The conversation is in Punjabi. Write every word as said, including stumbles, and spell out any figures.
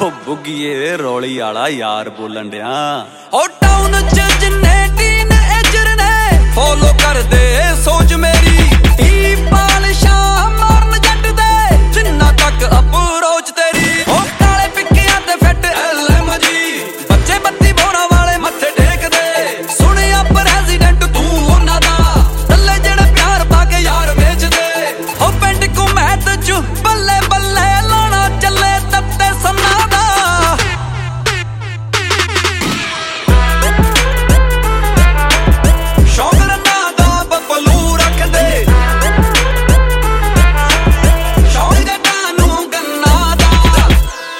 ਉਹ ਬੁੱਗੀਏ ਰੌਲੀ ਵਾਲਾ ਯਾਰ ਬੋਲਣ ਡਿਆ। ਹੋ ਟਾਊਨ ਚ ਜਿੰਨੇ ਟੀਨ ਏਜਰ ਨੇ ਫੋਲੋ ਕਰਦੇ ਸੋਚ ਮੇਰੀ ਟੀ ਪਾਲ ਸ਼ਾਮ